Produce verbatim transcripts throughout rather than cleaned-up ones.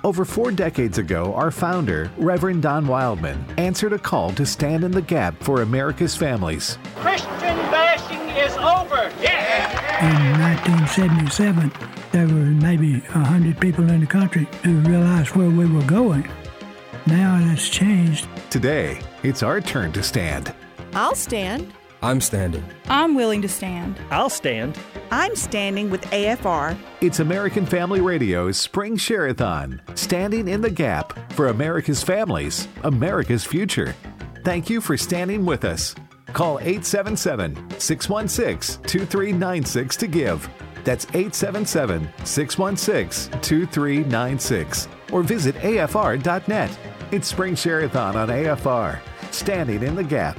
Over four decades ago, our founder, Reverend Don Wildman, answered a call to stand in the gap for America's families. Christian bashing is over. Yeah. In nineteen seventy-seven, there were maybe one hundred people in the country who realized where we were going. Now it's changed. Today, it's our turn to stand. I'll stand. I'm standing. I'm willing to stand. I'll stand. I'm standing with A F R. It's American Family Radio's Spring Share-a-thon, standing in the gap for America's families, America's future. Thank you for standing with us. Call eight seven seven, six one six, two three nine six to give. That's eight seven seven, six one six, two three nine six. Or visit A F R dot net. It's Spring Share-a-thon on A F R, standing in the gap.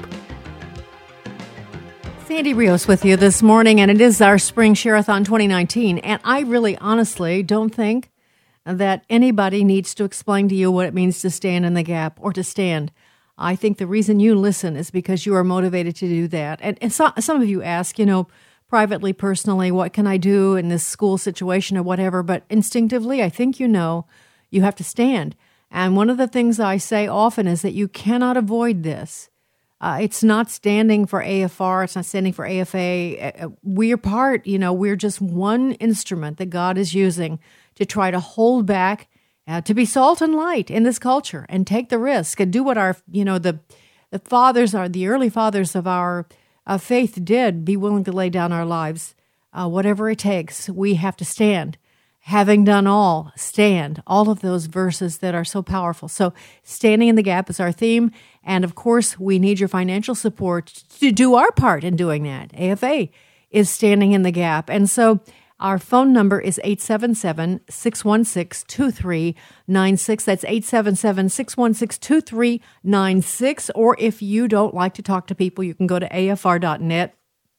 Sandy Rios with you this morning, and it is our Spring Share-a-thon twenty nineteen. And I really honestly don't think that anybody needs to explain to you what it means to stand in the gap or to stand. I think the reason you listen is because you are motivated to do that. And, and so, some of you ask, you know, privately, personally, what can I do in this school situation or whatever? But instinctively, I think you know you have to stand. And one of the things I say often is that you cannot avoid this. Uh, it's not standing for A F R. It's not standing for A F A. Uh, we're part, you know, we're just one instrument that God is using to try to hold back, uh, to be salt and light in this culture and take the risk and do what our, you know, the the fathers are, the early fathers of our uh, faith did, be willing to lay down our lives. Uh, whatever it takes, we have to stand. Having done all, stand. All of those verses that are so powerful. So standing in the gap is our theme. And of course, we need your financial support to do our part in doing that. A F A is standing in the gap. And so our phone number is eight seven seven, six one six, two three nine six. That's eight seven seven, six one six, two three nine six. Or if you don't like to talk to people, you can go to A F R dot net,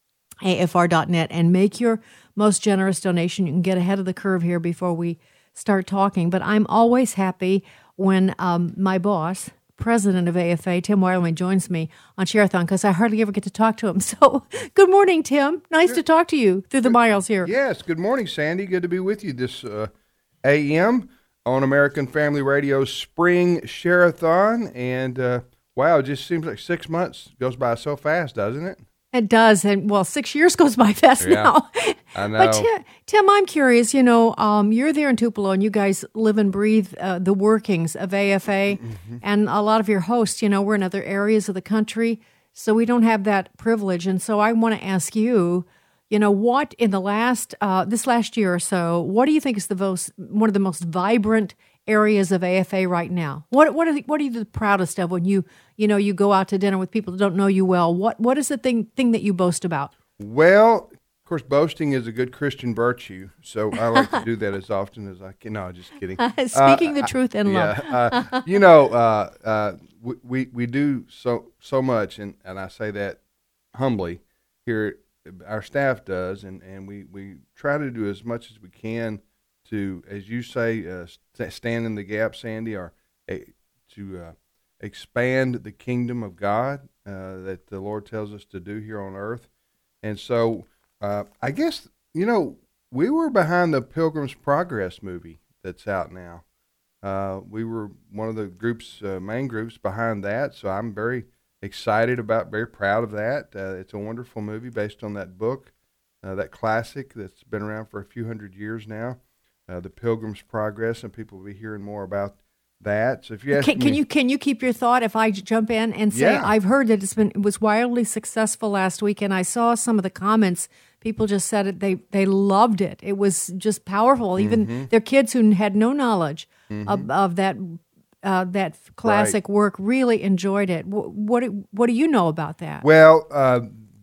A F R dot net, and make your most generous donation. You can get ahead of the curve here before we start talking. But I'm always happy when um, my boss, president of A F A, Tim Wildman, joins me on Share-a-thon because I hardly ever get to talk to him. So good morning, Tim. Nice good. to talk to you through the miles here. Yes, good morning, Sandy. Good to be with you this uh, A M on American Family Radio's Spring Share-a-thon. And uh, wow, it just seems like six months goes by so fast, doesn't it? It does, and well, six years goes by fast yeah, now. I know. But Tim, Tim, I'm curious. You know, um, you're there in Tupelo, and you guys live and breathe uh, the workings of A F A, mm-hmm. and a lot of your hosts. You know, we're in other areas of the country, so we don't have that privilege. And so, I want to ask you, you know, what in the last uh, this last year or so, what do you think is the most one of the most vibrant areas of A F A right now? What what are the, what are you the proudest of when you you know you go out to dinner with people that don't know you well? What what is the thing thing that you boast about? Well, of course, boasting is a good Christian virtue, so I like to do that as often as I can. No, just kidding. Speaking uh, the truth in love. Yeah, uh, you know, uh, uh, we, we we do so so much, and, and I say that humbly. Here, our staff does, and, and we, we try to do as much as we can to, as you say, uh, st- stand in the gap, Sandy, or uh, to uh, expand the kingdom of God uh, that the Lord tells us to do here on earth. And so uh, I guess, you know, we were behind the Pilgrim's Progress movie that's out now. Uh, we were one of the groups, uh, main groups behind that, so I'm very excited about, very proud of that. Uh, it's a wonderful movie based on that book, uh, that classic that's been around for a few hundred years now. Uh, the Pilgrim's Progress, and people will be hearing more about that. So if you ask can, me, can you can you keep your thought if I jump in and say yeah. I've heard that it's been it was wildly successful last week, and I saw some of the comments. People just said it; they they loved it. It was just powerful. Even mm-hmm. their kids who had no knowledge mm-hmm. of, of that uh, that classic right. work really enjoyed it. What what do, what do you know about that? Well, uh,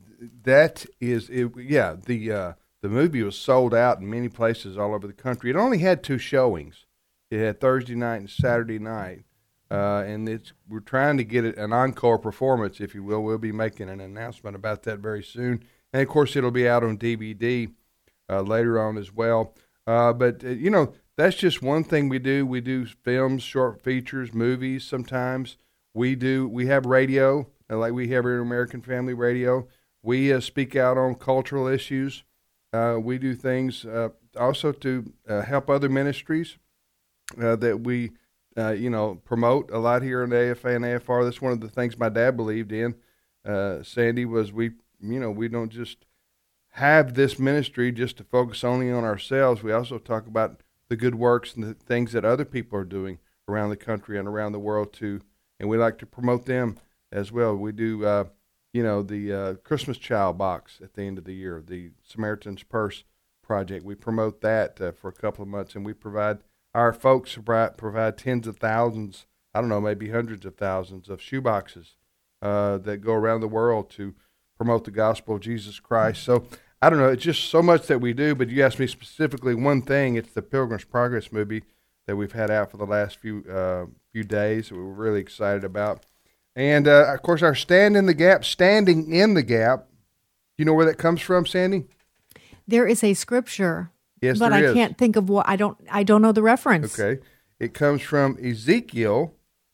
that is it, yeah the. Uh, The movie was sold out in many places all over the country. It only had two showings. It had Thursday night and Saturday night, uh, and it's we're trying to get it an encore performance, if you will. We'll be making an announcement about that very soon, and of course it'll be out on D V D uh, later on as well. Uh, but uh, you know, that's just one thing we do. We do films, short features, movies. Sometimes we do. We have radio, uh, like we have here in American Family Radio. We uh, speak out on cultural issues. Uh, we do things uh, also to uh, help other ministries. uh, that we, uh, you know, promote a lot here in the A F A and A F R. That's one of the things my dad believed in, uh, Sandy, was we, you know, we don't just have this ministry just to focus only on ourselves. We also talk about the good works and the things that other people are doing around the country and around the world too, and we like to promote them as well. We do, uh, you know, the uh, Christmas Child box at the end of the year, the Samaritan's Purse project. We promote that uh, for a couple of months, and we provide our folks provide, provide tens of thousands, I don't know, maybe hundreds of thousands of shoe boxes uh, that go around the world to promote the gospel of Jesus Christ. So I don't know, it's just so much that we do, but you asked me specifically one thing. It's the Pilgrim's Progress movie that we've had out for the last few uh, few days that we were really excited about. And, uh, of course, our Stand in the Gap, Standing in the Gap, you know where that comes from, Sandy? There is a scripture, yes, but there I is. can't think of what, I don't I don't know the reference. Okay. It comes from Ezekiel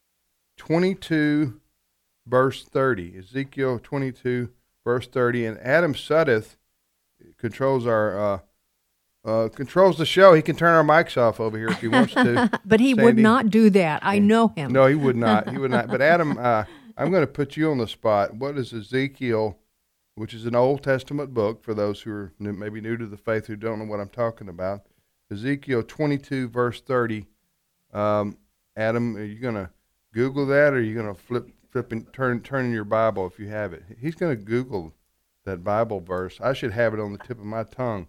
twenty-two, verse thirty. Ezekiel twenty-two, verse thirty. And Adam Suddeth controls our uh, uh, controls the show. He can turn our mics off over here if he wants to. But he Sandy. would not do that. I know him. No, he would not. He would not. But Adam, uh, I'm going to put you on the spot. What is Ezekiel, which is an Old Testament book for those who are new, maybe new to the faith who don't know what I'm talking about? Ezekiel twenty-two, verse thirty. Um, Adam, are you going to Google that, or are you going to flip, flip and turn, turn in your Bible if you have it? He's going to Google that Bible verse. I should have it on the tip of my tongue,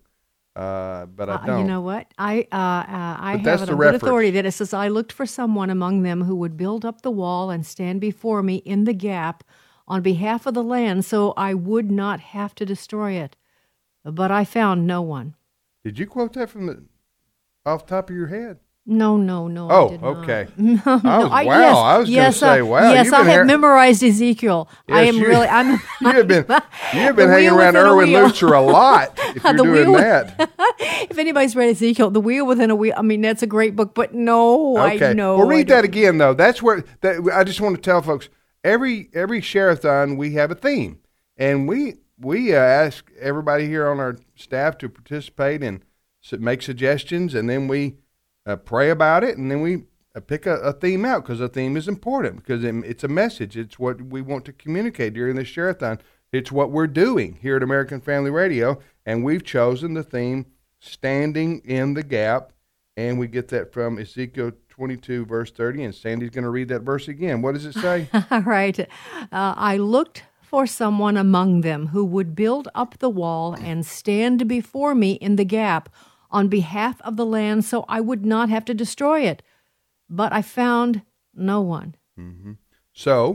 uh, but I Uh, don't. you know what? I uh, uh, I But that's have it the on good reference. authority that it says, I looked for someone among them who would build up the wall and stand before me in the gap on behalf of the land so I would not have to destroy it. But I found no one. Did you quote that from the off the top of your head? No, no, no. Oh, I did not. okay. No, I was, no, wow, I, yes, I was yes, going to say, uh, wow. Yes, you've I been have here- memorized Ezekiel. I Yes, am you- really. I'm. You have been you have been The hanging wheel around within a Erwin wheel. Lutzer a lot if you're The doing wheel- that. If anybody's read Ezekiel, The Wheel Within a Wheel. I mean, that's a great book, but no, Okay. I know. Well, I read don't- that again though. That's where that I just want to tell folks every every share-a-thon we have a theme, and we we uh, ask everybody here on our staff to participate and su- make suggestions, and then we uh, pray about it, and then we uh, pick a, a theme out because a theme is important because it, it's a message. It's what we want to communicate during this share-a-thon. It's what we're doing here at American Family Radio, and we've chosen the theme Standing in the Gap, and we get that from Ezekiel twenty-two, verse thirty, and Sandy's going to read that verse again. What does it say? All right. Uh, I looked for someone among them who would build up the wall and stand before me in the gap on behalf of the land so I would not have to destroy it. But I found no one. Mm-hmm. So,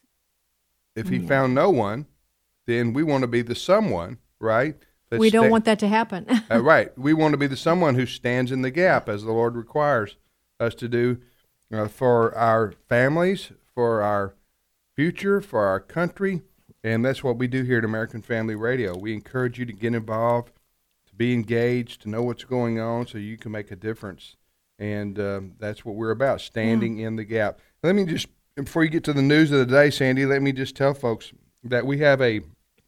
if he Yeah. found no one, then we want to be the someone, right? That we don't sta- want that to happen. uh, right. We want to be the someone who stands in the gap as the Lord requires us to do uh, for our families, for our future, for our country. And that's what we do here at American Family Radio. We encourage you to get involved, to be engaged, to know what's going on so you can make a difference. And um, that's what we're about, standing in the gap. Let me just, before you get to the news of the day, Sandy, let me just tell folks that we have a,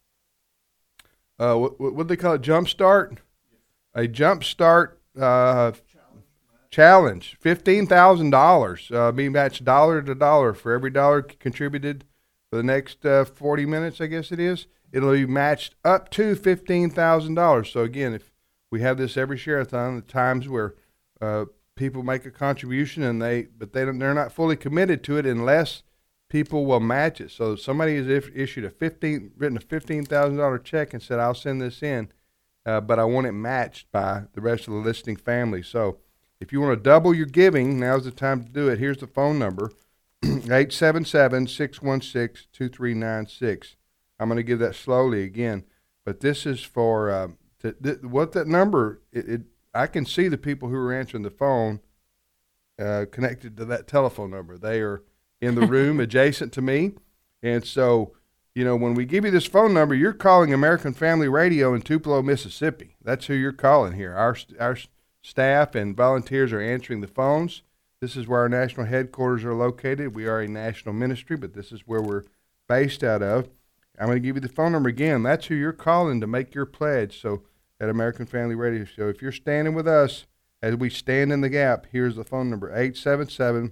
uh, what, what do they call it, jump start? A jump start uh, challenge, fifteen thousand dollars, uh, being matched dollar to dollar for every dollar contributed for the next uh, forty minutes, I guess it is. It'll be matched up to fifteen thousand dollars. So, again, if we have this every share-a-thon, the times where uh, people make a contribution and they, but they don't, they're not fully committed to it unless people will match it. So somebody has if, issued a fifteen, written a fifteen thousand dollar check and said, "I'll send this in, uh, but I want it matched by the rest of the listening family." So if you want to double your giving, now's the time to do it. Here's the phone number: eight seven seven, six one six, two three nine six. I'm going to give that slowly again, but this is for uh, to, th- what that number. It, it I can see the people who are answering the phone uh, connected to that telephone number. They are in the room adjacent to me. And so, you know, when we give you this phone number, you're calling American Family Radio in Tupelo, Mississippi. That's who you're calling here. Our our staff and volunteers are answering the phones. This is where our national headquarters are located. We are a national ministry, but this is where we're based out of. I'm going to give you the phone number again. That's who you're calling to make your pledge. So at American Family Radio. So if you're standing with us as we stand in the gap, here's the phone number, eight seven seven,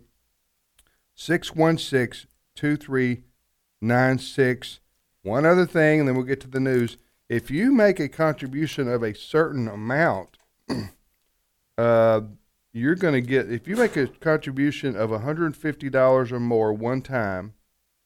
six one six, two three nine six. One other thing, and then we'll get to the news. If you make a contribution of a certain amount, uh, you're going to get, if you make a contribution of one hundred fifty dollars or more one time,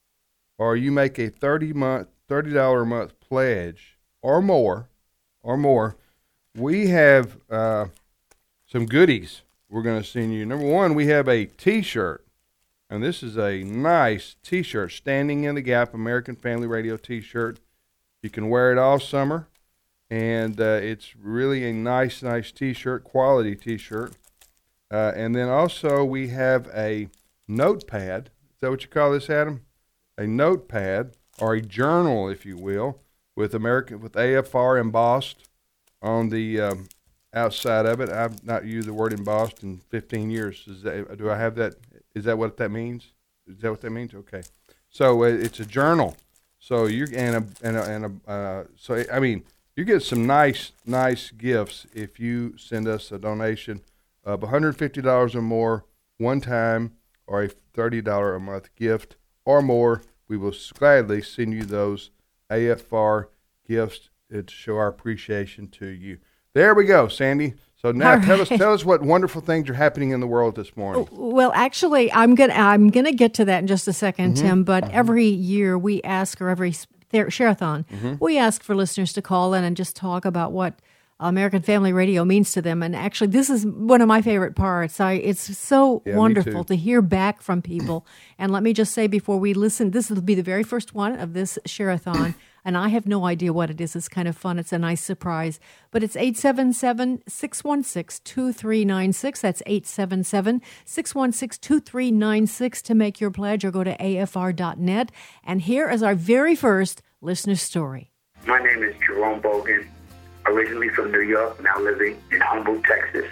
or you make a thirty month, thirty dollars a month pledge or more, or more, we have uh, some goodies we're going to send you. Number one, we have a T-shirt, and this is a nice T-shirt, Standing in the Gap American Family Radio T-shirt. You can wear it all summer, and uh, it's really a nice, nice T-shirt, quality T-shirt. Uh, and then also we have a notepad. Is that what you call this, Adam? A notepad, or a journal, if you will, with American with A F R embossed on the um, outside of it. I've not used the word embossed in fifteen years. Is that, do I have that? Is that what that means? Is that what that means? Okay. So uh, it's a journal. So you're and a and a, and a uh, so I mean you get some nice nice gifts if you send us a donation of one hundred fifty dollars or more one time, or a thirty dollars a month gift or more. We will gladly send you those A F R gifts to show our appreciation to you. There we go, Sandy. So now All tell right. us tell us what wonderful things are happening in the world this morning. Well, actually, I'm gonna I'm gonna get to that in just a second, Mm-hmm. Tim. But every year we ask, or every share-a-thon, Mm-hmm. we ask for listeners to call in and just talk about what American Family Radio means to them. And actually, this is one of my favorite parts. I it's so Yeah, me wonderful too. to hear back from people. And let me just say before we listen, this will be the very first one of this share-a-thon. And I have no idea what it is. It's kind of fun. It's a nice surprise. But it's eight seven seven, six one six, two three nine six. That's eight seven seven, six one six, two three nine six to make your pledge, or go to A F R dot net. And here is our very first listener story. My name is Jerome Bogan, originally from New York, now living in Humboldt, Texas.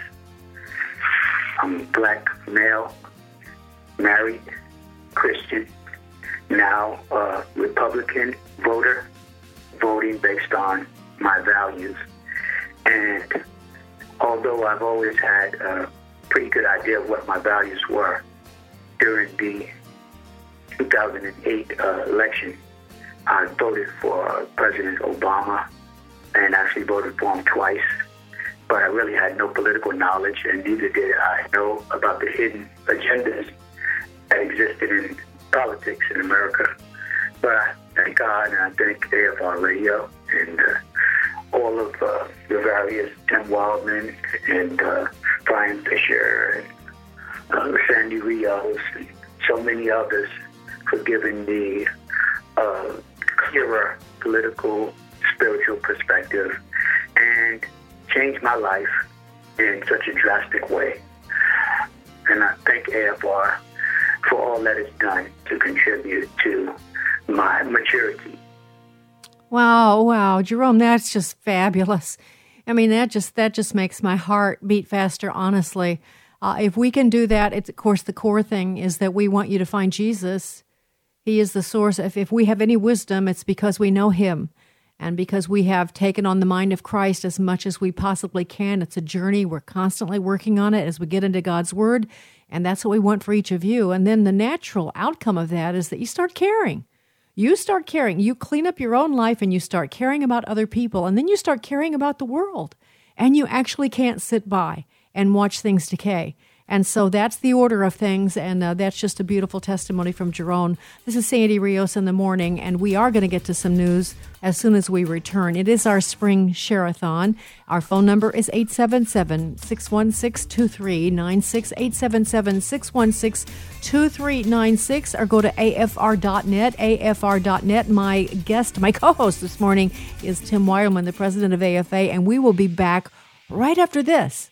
I'm a black male, married, Christian, now a Republican voter, voting based on my values. And although I've always had a pretty good idea of what my values were, during the two thousand eight uh, election, I voted for President Obama and actually voted for him twice. But I really had no political knowledge, and neither did I know about the hidden agendas that existed in politics in America. But I thank God, and I thank A F R Radio and uh, all of uh, the various Tim Wildman and uh, Brian Fisher and uh, Sandy Rios and so many others for giving me a clearer political, spiritual perspective and changed my life in such a drastic way. And I thank A F R for all that it's done to contribute to my maturity. Wow, wow, Jerome, that's just fabulous. I mean, that just that just makes my heart beat faster, honestly. Uh, if we can do that, it's, of course, the core thing is that we want you to find Jesus. He is the source. If, if we have any wisdom, it's because we know him and because we have taken on the mind of Christ as much as we possibly can. It's a journey. We're constantly working on it as we get into God's word, and that's what we want for each of you. And then the natural outcome of that is that you start caring. You start caring. You clean up your own life and you start caring about other people, and then you start caring about the world. And you actually can't sit by and watch things decay. And so that's the order of things, and uh, that's just a beautiful testimony from Jerome. This is Sandy Rios in the morning, and we are going to get to some news as soon as we return. It is our spring share-a-thon. Our phone number is eight seven seven, six one six, two three nine six, eight seven seven, six one six, two three nine six, or go to A F R dot net, A F R dot net. My guest, my co-host this morning is Tim Wildman, the president of A F A, and we will be back right after this.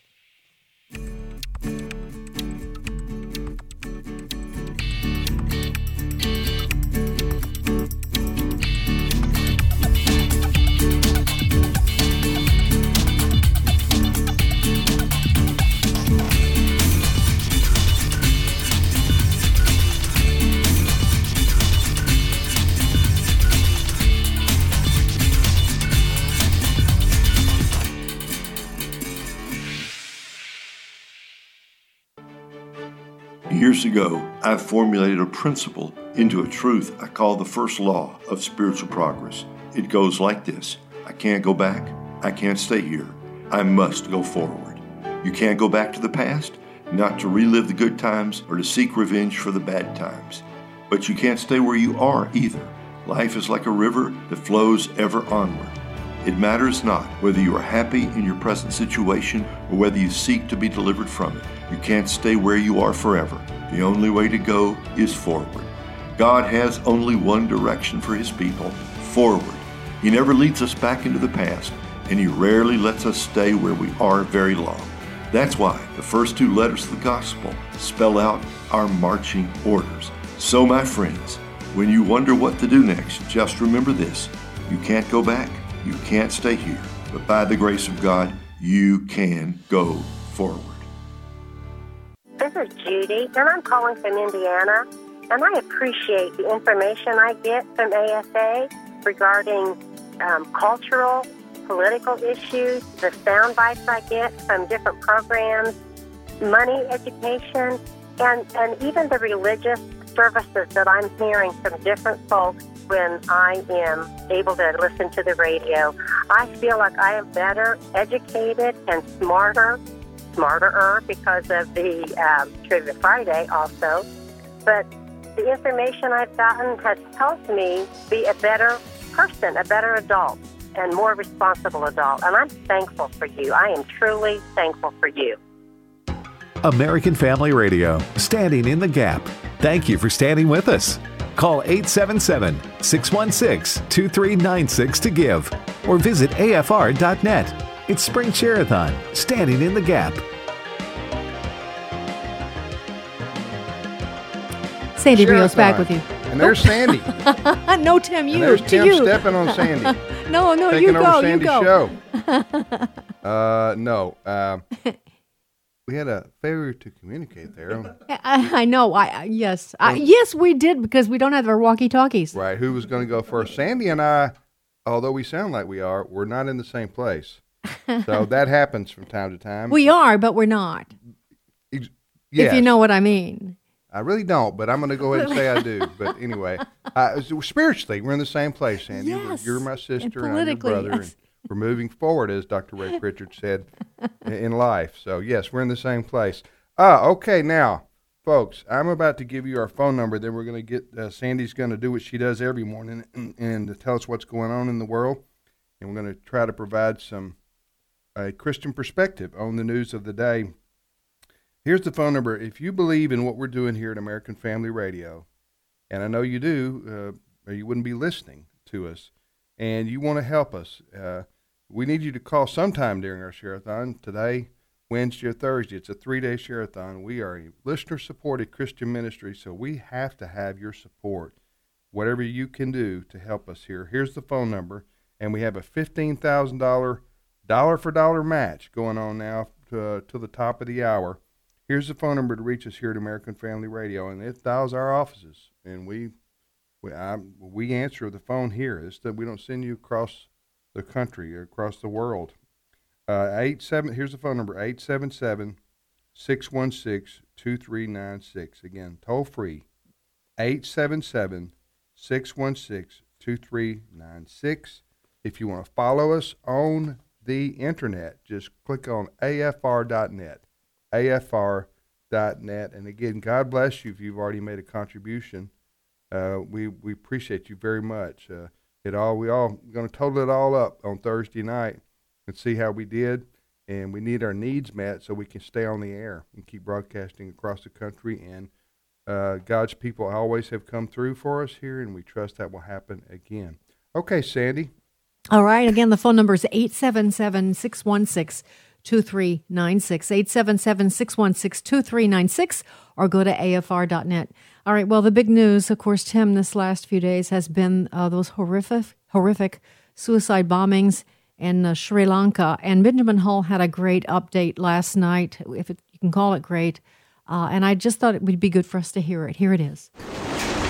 Years ago, I formulated a principle into a truth I call the first law of spiritual progress. It goes like this: I can't go back. I can't stay here. I must go forward. You can't go back to the past, not to relive the good times or to seek revenge for the bad times. But you can't stay where you are either. Life is like a river that flows ever onward. It matters not whether you are happy in your present situation or whether you seek to be delivered from it. You can't stay where you are forever. The only way to go is forward. God has only one direction for His people: forward. He never leads us back into the past, and He rarely lets us stay where we are very long. That's why the first two letters of the gospel spell out our marching orders. So, my friends, when you wonder what to do next, just remember this: you can't go back, you can't stay here, but by the grace of God, you can go forward. This is Judy, and I'm calling from Indiana, and I appreciate the information I get from A S A regarding um, cultural, political issues, the sound bites I get from different programs, money education, and, and even the religious services that I'm hearing from different folks when I am able to listen to the radio. I feel like I am better educated and smarter, smarter because of the um, Trivia Friday also. But the information I've gotten has helped me be a better person, a better adult, and more responsible adult. And I'm thankful for you. I am truly thankful for you. American Family Radio, standing in the gap. Thank you for standing with us. Call eight seven seven, six one six, two three nine six to give, or visit A F R dot net. It's Spring Share-a-thon, standing in the gap. Sandy Rios back with you. And there's Sandy. No, Tim, you. And there's to Tim you. stepping on Sandy. no, no, Taking you go. over Sandy's you go. show. uh, no. Uh, we had a failure to communicate there. I, I know. I, I yes, I, yes, we did because we don't have our walkie-talkies. Right. Who was going to go first? Sandy and I, although we sound like we are, we're not in the same place. So that happens from time to time. We are, but we're not. Yes. If you know what I mean. I really don't, but I'm going to go ahead and say I do. But anyway, uh, spiritually, we're in the same place, Sandy. Yes. You're my sister and, and I'm your brother. Yes. And we're moving forward, as Doctor Ray Pritchard said, in life. So, yes, we're in the same place. Ah, okay, now, folks, I'm about to give you our phone number. Then we're going to get, uh, Sandy's going to do what she does every morning and, and to tell us what's going on in the world. And we're going to try to provide some a Christian perspective on the news of the day. Here's the phone number. If you believe in what we're doing here at American Family Radio, and I know you do, uh, or you wouldn't be listening to us, and you want to help us, uh, we need you to call sometime during our share-a-thon, today, Wednesday, or Thursday. It's a three-day share-a-thon. We are a listener-supported Christian ministry, so we have to have your support, whatever you can do to help us here. Here's the phone number, and we have a fifteen thousand dollars dollar-for-dollar match going on now to, uh, to the top of the hour. Here's the phone number to reach us here at American Family Radio, and it dials our offices, and we we I, we answer the phone here. It's that we don't send you across the country or across the world. Uh, eight seven. Here's the phone number: eight seven seven, six one six, two three nine six. Again, toll free: eight seven seven, six one six, two three nine six. If you want to follow us on the internet, just click on A F R dot net. A F R dot net. And again, God bless you if you've already made a contribution. Uh, we we appreciate you very much. Uh, it all we all going to total it all up on Thursday night and see how we did. And we need our needs met so we can stay on the air and keep broadcasting across the country. And uh, God's people always have come through for us here, and we trust that will happen again. Okay, Sandy. All right. Again, the phone number is eight seven seven, six one six, two three nine six, eight seven seven, six one six, two three nine six, or go to A F R dot net. All right, well, the big news, of course, Tim, this last few days has been uh, those horrific, horrific suicide bombings in uh, Sri Lanka. And Benjamin Hull had a great update last night, if it, you can call it great. Uh, and I just thought it would be good for us to hear it. Here it is.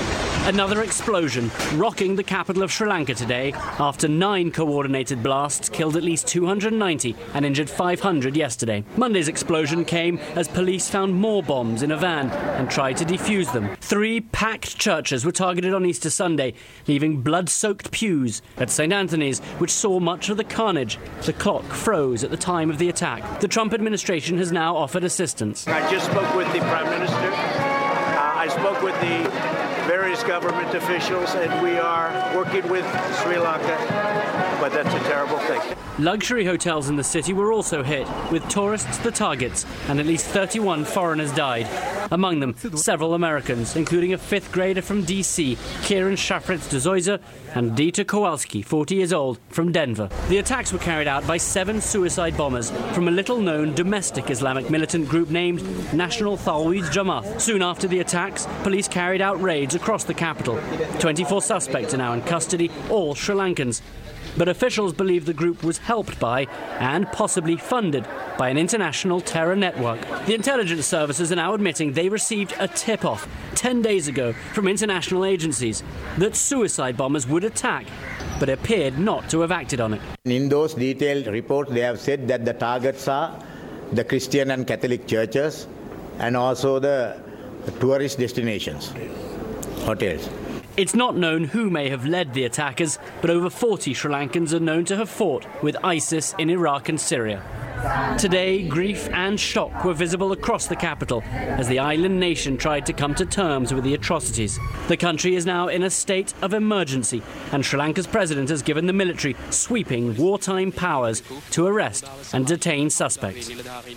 Another explosion rocking the capital of Sri Lanka today after nine coordinated blasts killed at least two hundred ninety and injured five hundred yesterday. Monday's explosion came as police found more bombs in a van and tried to defuse them. Three packed churches were targeted on Easter Sunday, leaving blood-soaked pews at Saint Anthony's, which saw much of the carnage. The clock froze at the time of the attack. The Trump administration has now offered assistance. I just spoke with the Prime Minister. Uh, I spoke with the various government officials, and we are working with Sri Lanka, but that's a terrible thing. Luxury hotels in the city were also hit, with tourists the targets, and at least thirty-one foreigners died. Among them, several Americans, including a fifth grader from D C, Kieran Shafritz de Zoyza, and Dieter Kowalski, forty years old, from Denver. The attacks were carried out by seven suicide bombers from a little-known domestic Islamic militant group named National Tawhid Jamaat. Soon after the attacks, police carried out raids across the capital. twenty-four suspects are now in custody, all Sri Lankans. But officials believe the group was helped by and possibly funded by an international terror network. The intelligence services are now admitting they received a tip-off ten days ago from international agencies that suicide bombers would attack, but appeared not to have acted on it. In those detailed reports, they have said that the targets are the Christian and Catholic churches and also the tourist destinations, hotels. It's not known who may have led the attackers, but over forty Sri Lankans are known to have fought with ISIS in Iraq and Syria. Today, grief and shock were visible across the capital as the island nation tried to come to terms with the atrocities. The country is now in a state of emergency, and Sri Lanka's president has given the military sweeping wartime powers to arrest and detain suspects.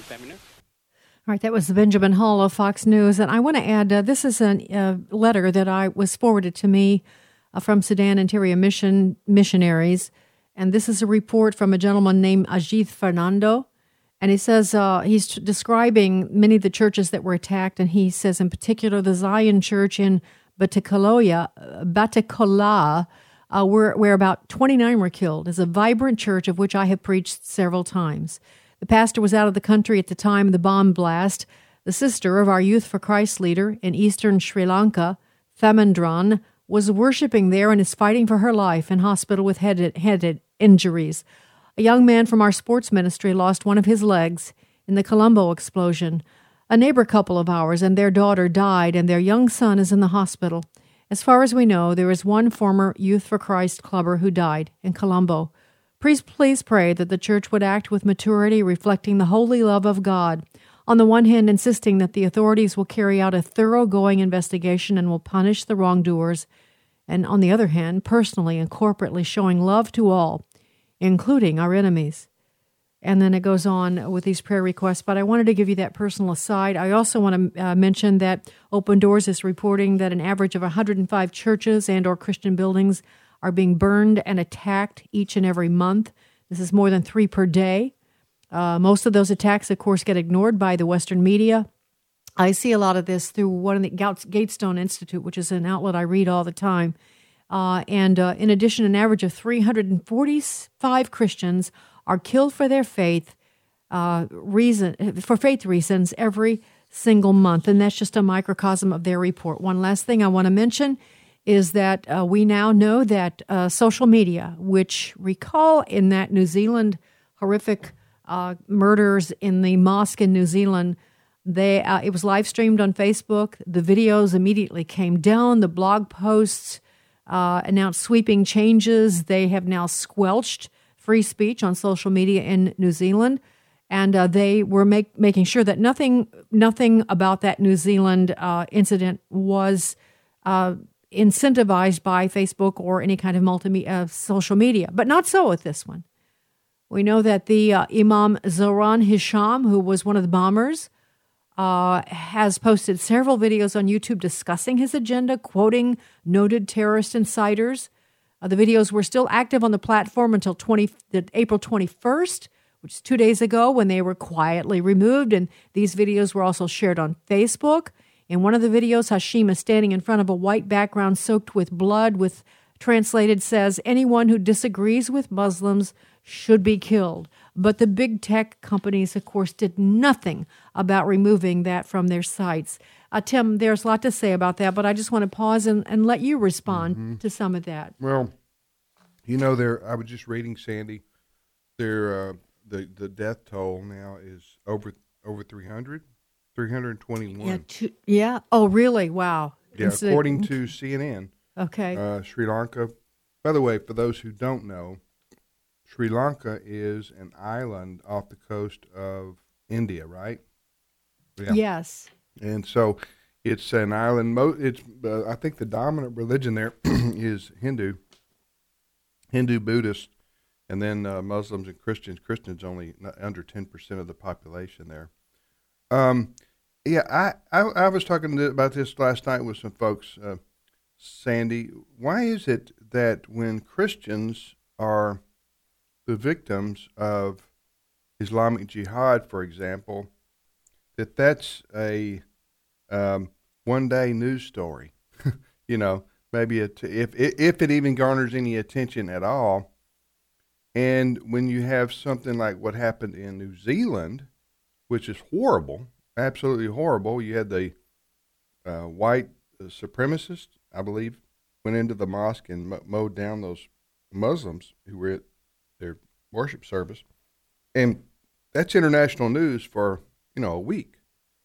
All right, that was Benjamin Hall of Fox News. And I want to add, uh, this is a uh, letter that I was forwarded to me uh, from Sudan Interior Mission missionaries. And this is a report from a gentleman named Ajith Fernando. And he says uh, he's t- describing many of the churches that were attacked. And he says in particular the Zion Church in Batikoloya, Batikola, uh, where, where about twenty-nine were killed, is a vibrant church of which I have preached several times. The pastor was out of the country at the time of the bomb blast. The sister of our Youth for Christ leader in eastern Sri Lanka, Thamendran, was worshiping there and is fighting for her life in hospital with head, head injuries. A young man from our sports ministry lost one of his legs in the Colombo explosion. A neighbor couple of ours and their daughter died, and their young son is in the hospital. As far as we know, there is one former Youth for Christ clubber who died in Colombo. Please, please pray that the church would act with maturity, reflecting the holy love of God. On the one hand, insisting that the authorities will carry out a thoroughgoing investigation and will punish the wrongdoers, and on the other hand, personally and corporately showing love to all, including our enemies. And then it goes on with these prayer requests, but I wanted to give you that personal aside. I also want to uh, mention that Open Doors is reporting that an average of one hundred five churches and or Christian buildings are being burned and attacked each and every month. This is more than three per day. Uh, most of those attacks, of course, get ignored by the Western media. I see a lot of this through one of the Gatestone Institute, which is an outlet I read all the time. Uh, and uh, in addition, an average of three hundred forty-five Christians are killed for their faith uh, reason for faith reasons every single month. And that's just a microcosm of their report. One last thing I want to mention is that uh, we now know that uh, social media, which recall in that New Zealand horrific uh, murders in the mosque in New Zealand, they uh, it was live streamed on Facebook. The videos immediately came down. The blog posts uh, announced sweeping changes. They have now squelched free speech on social media in New Zealand, and uh, they were make, making sure that nothing nothing about that New Zealand uh, incident was Uh, incentivized by Facebook or any kind of multi uh, social media, but not so with this one. We know that the uh, Imam Zoran Hisham, who was one of the bombers, uh, has posted several videos on YouTube discussing his agenda, quoting noted terrorist insiders. Uh, the videos were still active on the platform until twenty, April twenty-first, which is two days ago, when they were quietly removed, and these videos were also shared on Facebook. In one of the videos, Hashim is standing in front of a white background soaked with blood, with translated says, "Anyone who disagrees with Muslims should be killed. But the big tech companies, of course, did nothing about removing that from their sites. Uh, Tim, there's a lot to say about that, but I just want to pause and, and let you respond mm-hmm. to some of that. Well, you know, there. I was just reading, Sandy, there, uh, the, the death toll now is over over three hundred, three hundred twenty-one. Yeah, two, yeah. Oh, really? Wow. Yeah, Instead, according to C N N. Okay. Uh, Sri Lanka. By the way, for those who don't know, Sri Lanka is an island off the coast of India, right? Yeah. Yes. And so it's an island. It's uh, I think the dominant religion there is Hindu, Hindu, Buddhist, and then uh, Muslims and Christians. Christians only under ten percent of the population there. Um, yeah, I, I I was talking about this last night with some folks, uh, Sandy. Why is it that when Christians are the victims of Islamic Jihad, for example, that that's a um, one-day news story? You know, maybe it, if if it even garners any attention at all. And when you have something like what happened in New Zealand, which is horrible, absolutely horrible. You had the uh, white uh, supremacists, I believe, went into the mosque and m- mowed down those Muslims who were at their worship service. And that's international news for, you know, a week.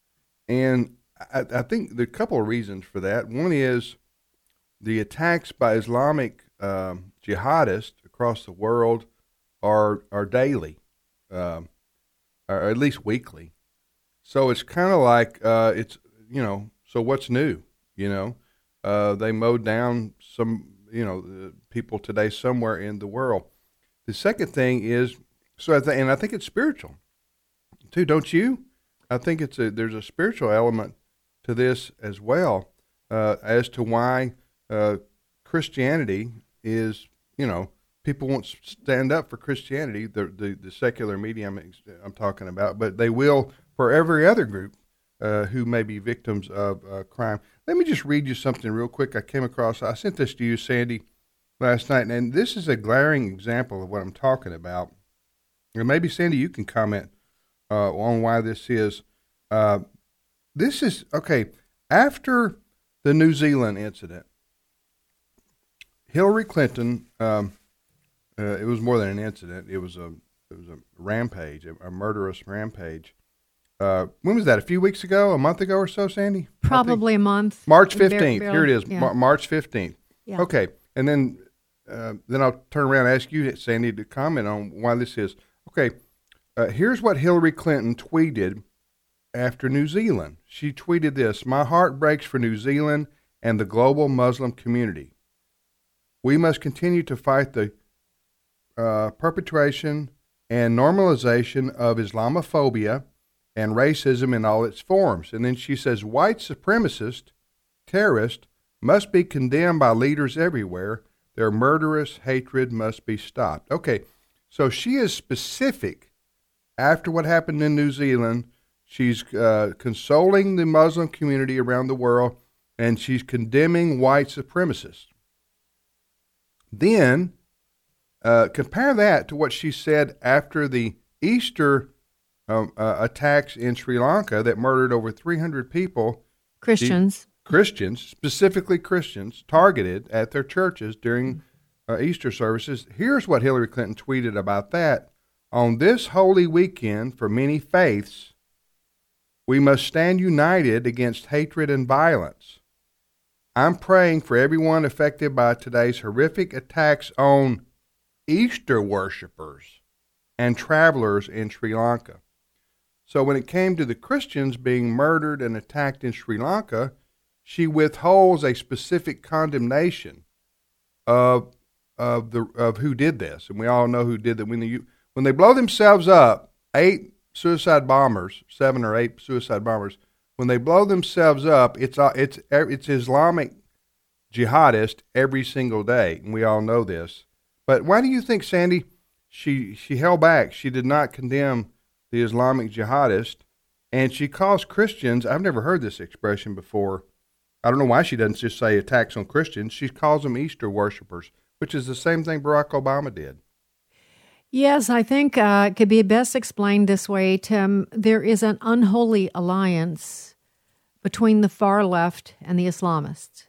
And I, I think there are a couple of reasons for that. One is the attacks by Islamic um, jihadists across the world are are daily, um, or at least weekly. So it's kind of like uh, it's you know. So what's new? You know, uh, they mowed down some you know uh, people today somewhere in the world. The second thing is so, I th- and I think it's spiritual too. Don't you? I think it's a there's a spiritual element to this as well, uh, as to why uh, Christianity is you know. People won't stand up for Christianity, the the, the secular media I'm, I'm talking about, but they will for every other group uh, who may be victims of uh, crime. Let me just read you something real quick. I came across, I sent this to you, Sandy, last night, and this is a glaring example of what I'm talking about. And maybe, Sandy, you can comment uh, on why this is. Uh, this is, okay, after the New Zealand incident, Hillary Clinton... Um, Uh, it was more than an incident. It was a it was a rampage, a, a murderous rampage. Uh, when was that? A few weeks ago? A month ago or so, Sandy? Probably a month. March fifteenth. Barely, Here it is. Yeah. Mar- March fifteenth. Yeah. Okay, and then uh, then I'll turn around and ask you, Sandy, to comment on why this is. Okay, uh, here's what Hillary Clinton tweeted after New Zealand. She tweeted this: "My heart breaks for New Zealand and the global Muslim community. We must continue to fight the Uh, perpetration and normalization of Islamophobia and racism in all its forms." And then she says, "White supremacists, terrorists, must be condemned by leaders everywhere. Their murderous hatred must be stopped." Okay, so she is specific. After what happened in New Zealand, she's uh, consoling the Muslim community around the world, and she's condemning white supremacists. Then, Uh, compare that to what she said after the Easter um, uh, attacks in Sri Lanka that murdered over three hundred people. Christians. The, Christians, specifically Christians, targeted at their churches during uh, Easter services. Here's what Hillary Clinton tweeted about that. "On this holy weekend for many faiths, we must stand united against hatred and violence. I'm praying for everyone affected by today's horrific attacks on Easter worshipers and travelers in Sri Lanka." So when it came to the Christians being murdered and attacked in Sri Lanka, she withholds a specific condemnation of of the of who did this, and we all know who did that. When the when they blow themselves up, eight suicide bombers, seven or eight suicide bombers, when they blow themselves up, it's it's it's Islamic jihadists every single day, and we all know this. But why do you think, Sandy, she she held back? She did not condemn the Islamic jihadist, and she calls Christians, I've never heard this expression before. I don't know why she doesn't just say attacks on Christians. She calls them Easter worshipers, which is the same thing Barack Obama did. Yes, I think uh, it could be best explained this way, Tim. There is an unholy alliance between the far left and the Islamists.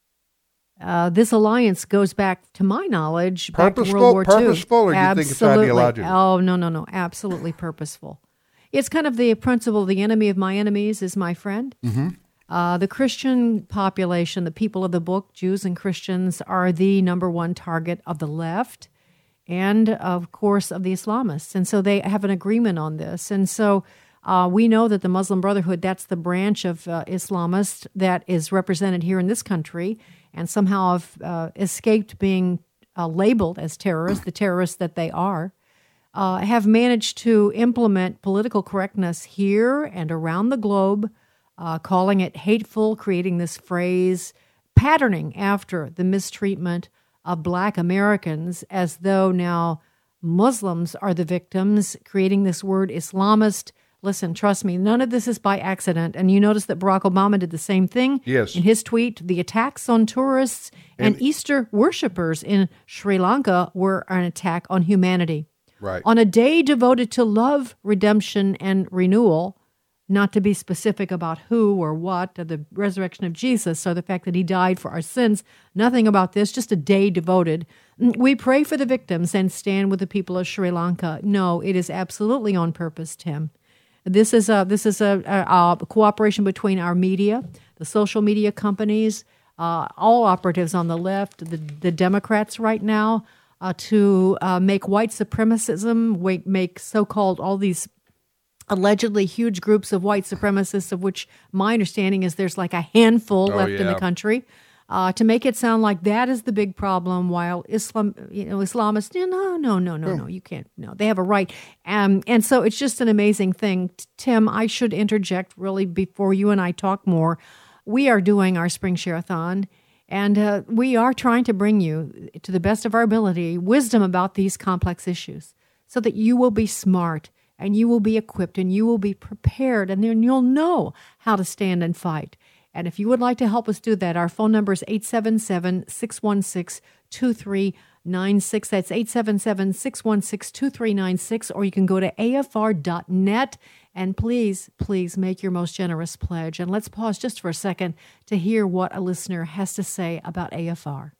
Uh, this alliance goes back, to my knowledge, back to World War Two. Purposeful, or do you think it's ideological? Oh, no, no, no. Absolutely purposeful. It's kind of the principle, the enemy of my enemies is my friend. Mm-hmm. Uh, the Christian population, the people of the book, Jews and Christians, are the number one target of the left and, of course, of the Islamists. And so they have an agreement on this. And so uh, we know that the Muslim Brotherhood, that's the branch of uh, Islamists that is represented here in this country and somehow have uh, escaped being uh, labeled as terrorists, the terrorists that they are, uh, have managed to implement political correctness here and around the globe, uh, calling it hateful, creating this phrase, patterning after the mistreatment of Black Americans, as though now Muslims are the victims, creating this word Islamist. Listen, trust me, none of this is by accident. And you notice that Barack Obama did the same thing yes. in his tweet. The attacks on tourists and, and Easter worshipers in Sri Lanka were an attack on humanity. Right. On a day devoted to love, redemption, and renewal, not to be specific about who or what, or the resurrection of Jesus, or the fact that he died for our sins, nothing about this, just a day devoted. We pray for the victims and stand with the people of Sri Lanka. No, it is absolutely on purpose, Tim. This is a this is a, a, a cooperation between our media, the social media companies, uh, all operatives on the left, the, the Democrats right now, uh, to uh, make white supremacism, make so-called all these allegedly huge groups of white supremacists, of which my understanding is there's like a handful oh, left yeah. in the country, uh, to make it sound like that is the big problem, while Islam, you know, Islamists, no, no, no, no, no, you can't, no, they have a right. Um, and so it's just an amazing thing. Tim, I should interject really before you and I talk more. We are doing our Spring Share-a-thon, and uh, we are trying to bring you, to the best of our ability, wisdom about these complex issues so that you will be smart and you will be equipped and you will be prepared, and then you'll know how to stand and fight. And if you would like to help us do that, our phone number is eight seven seven, six one six, two three nine six. That's eight seven seven, six one six, two three nine six. Or you can go to A F R dot net. And please, please make your most generous pledge. And let's pause just for a second to hear what a listener has to say about A F R.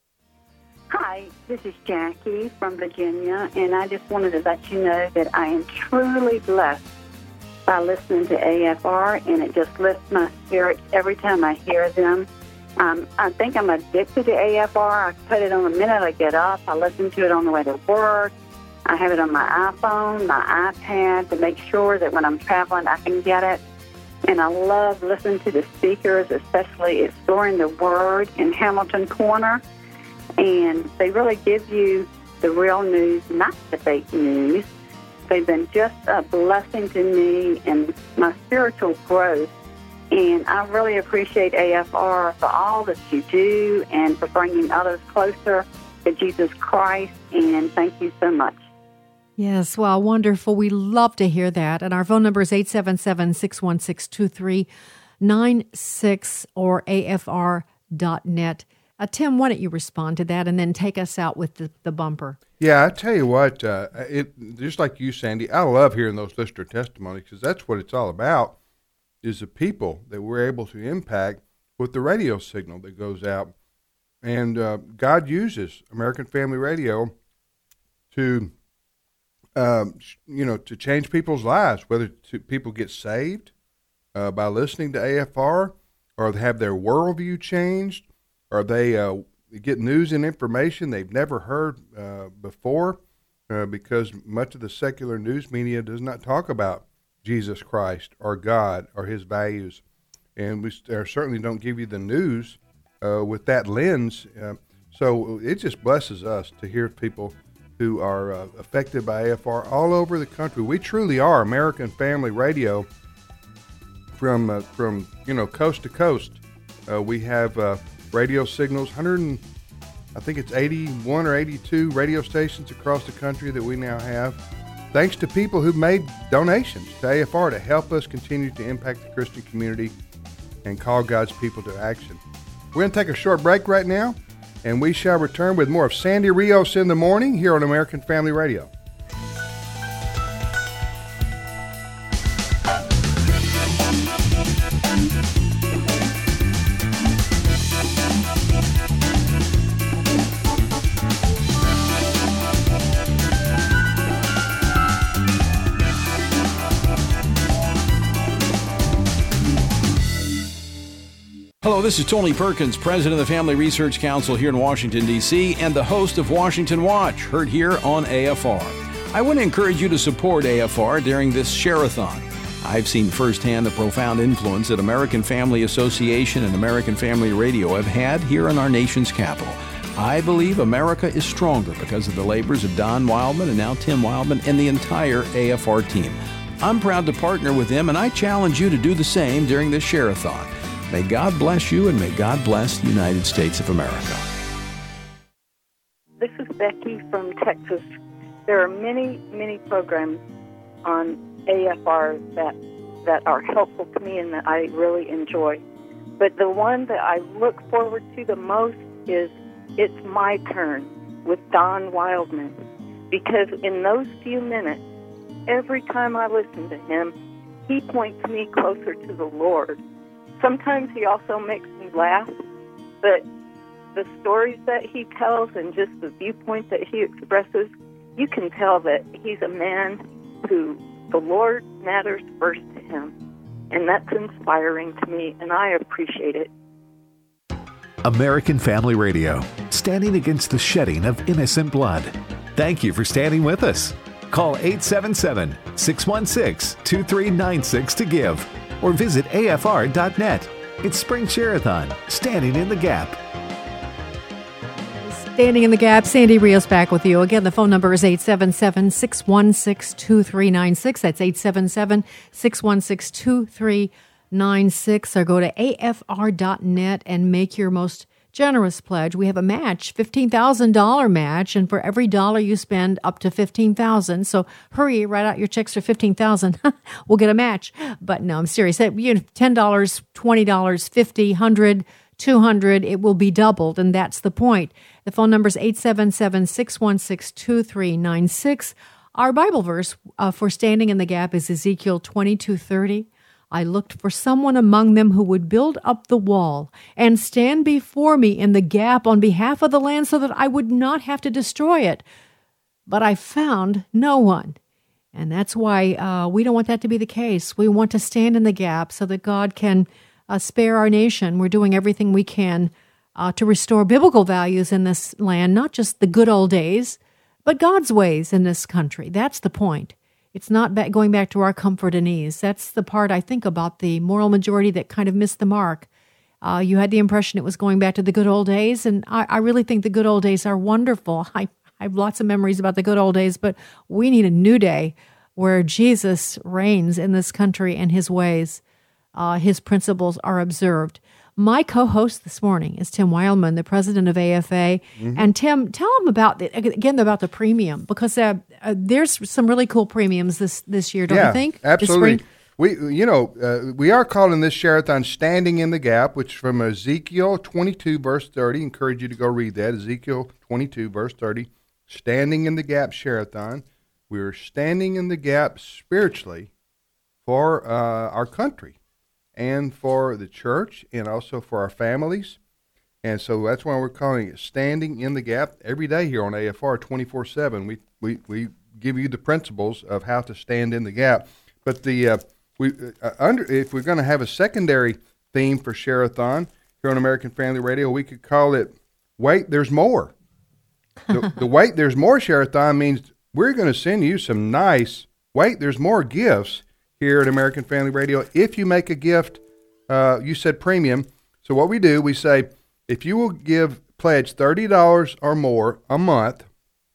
Hi, this is Jackie from Virginia, and I just wanted to let you know that I am truly blessed by listening to A F R, and it just lifts my spirits every time I hear them. Um, I think I'm addicted to A F R. I put it on the minute I get up. I listen to it on the way to work. I have it on my iPhone, my iPad, to make sure that when I'm traveling I can get it. And I love listening to the speakers, especially Exploring the Word in Hamilton Corner. And they really give you the real news, not the fake news. They've been just a blessing to me and my spiritual growth. And I really appreciate A F R for all that you do and for bringing others closer to Jesus Christ. And thank you so much. Yes, well, wonderful. We love to hear that. And our phone number is eight seven seven, six one six, two three nine six or A F R dot net. Uh, Tim, why don't you respond to that and then take us out with the, the bumper? Yeah, I tell you what, uh, it just like you, Sandy, I love hearing those listener testimonies because that's what it's all about, is the people that we're able to impact with the radio signal that goes out. And uh, God uses American Family Radio to, um, you know, to change people's lives, whether to, people get saved uh, by listening to A F R, or have their worldview changed, or they uh, get news and information they've never heard uh, before, uh, because much of the secular news media does not talk about Jesus Christ or God or his values. And we certainly don't give you the news uh, with that lens. Uh, so it just blesses us to hear people who are uh, affected by A F R all over the country. We truly are American Family Radio from, uh, from you know, coast to coast. Uh, we have uh, radio signals, one hundred, I think it's eighty-one or eighty-two radio stations across the country that we now have, thanks to people who've made donations to A F R to help us continue to impact the Christian community and call God's people to action. We're going to take a short break right now, and we shall return with more of Sandy Rios in the Morning here on American Family Radio. Hello, this is Tony Perkins, President of the Family Research Council here in Washington, D C, and the host of Washington Watch, heard here on A F R. I want to encourage you to support A F R during this share-a-thon. I've seen firsthand the profound influence that American Family Association and American Family Radio have had here in our nation's capital. I believe America is stronger because of the labors of Don Wildman and now Tim Wildman and the entire A F R team. I'm proud to partner with them, and I challenge you to do the same during this share-a-thon. May God bless you, and may God bless the United States of America. This is Becky from Texas. There are many, many programs on A F R that that are helpful to me and that I really enjoy. But the one that I look forward to the most is It's My Turn with Don Wildman. Because in those few minutes, every time I listen to him, he points me closer to the Lord. Sometimes he also makes me laugh, but the stories that he tells and just the viewpoint that he expresses, you can tell that he's a man who the Lord matters first to him. And that's inspiring to me, and I appreciate it. American Family Radio, standing against the shedding of innocent blood. Thank you for standing with us. Call eight seven seven, six one six, two three nine six to give, or visit A F R dot net. It's Spring Share-a-thon, standing in the gap. Standing in the gap, Sandy Rios back with you. Again, the phone number is eight seven seven, six one six, two three nine six. That's eight seven seven, six one six, two three nine six. Or go to A F R dot net and make your most generous pledge. We have a match, fifteen thousand dollars match, and for every dollar you spend, up to fifteen thousand dollars. So hurry, write out your checks for fifteen thousand dollars. We'll get a match. But no, I'm serious. You know, ten dollars, twenty dollars, fifty dollars, one hundred dollars, two hundred dollars, it will be doubled, and that's the point. The phone number is eight seven seven, six one six, two three nine six. Our Bible verse uh, for standing in the gap is Ezekiel twenty-two thirty. I looked for someone among them who would build up the wall and stand before me in the gap on behalf of the land so that I would not have to destroy it. But I found no one. And that's why uh, we don't want that to be the case. We want to stand in the gap so that God can uh, spare our nation. We're doing everything we can uh, to restore biblical values in this land, not just the good old days, but God's ways in this country. That's the point. It's not back, going back to our comfort and ease. That's the part I think about the moral majority that kind of missed the mark. Uh, you had the impression it was going back to the good old days, and I, I really think the good old days are wonderful. I, I have lots of memories about the good old days, but we need a new day where Jesus reigns in this country and his ways, uh, his principles are observed. My co-host this morning is Tim Wildman, the president of A F A. Mm-hmm. And Tim, tell them about the, again about the premium, because uh, uh, there's some really cool premiums this, this year, don't yeah, you think? Absolutely. We, you know, uh, we are calling this share-a-thon Standing in the Gap, which is from Ezekiel twenty-two, verse thirty. Encourage you to go read that. Ezekiel twenty-two, verse thirty. Standing in the Gap share-a-thon. We're standing in the gap spiritually for uh, our country, and for the church, and also for our families. And so that's why we're calling it Standing in the Gap. Every day here on A F R twenty-four seven, we, we, we give you the principles of how to stand in the gap. But the uh, we uh, under if we're going to have a secondary theme for Share-a-thon here on American Family Radio, we could call it Wait, There's More. The, the Wait, There's More Share-a-thon means we're going to send you some nice Wait, There's More gifts here at American Family Radio. If you make a gift, uh, you said premium. So what we do, we say, if you will give, pledge thirty dollars or more a month,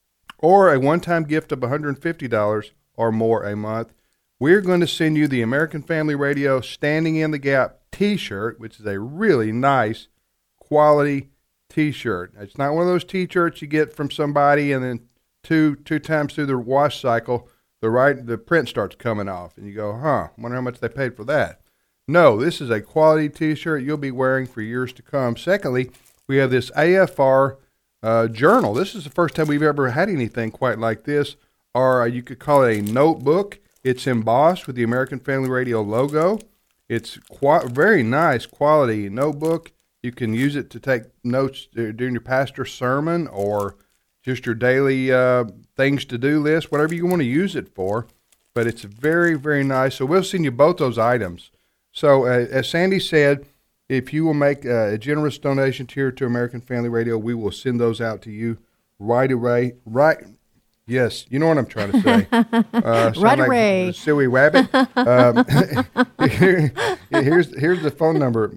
or a one-time gift of one hundred fifty dollars or more a month, we're going to send you the American Family Radio Standing in the Gap t-shirt, which is a really nice quality t-shirt. It's not one of those t-shirts you get from somebody and then two two times through the wash cycle, the right the print starts coming off, and you go, huh, wonder how much they paid for that. No, this is a quality t-shirt you'll be wearing for years to come. Secondly, we have this A F R uh, journal. This is the first time we've ever had anything quite like this, or uh, you could call it a notebook. It's embossed with the American Family Radio logo. It's qu- very nice quality notebook. You can use it to take notes during your pastor's sermon or just your daily uh, things to do list, whatever you want to use it for. But it's very, very nice. So we'll send you both those items. So uh, as Sandy said, if you will make a, a generous donation here to American Family Radio, we will send those out to you right away. Right. Yes, you know what I'm trying to say. Uh, right like away. A silly rabbit. um, here, here's here's the phone number.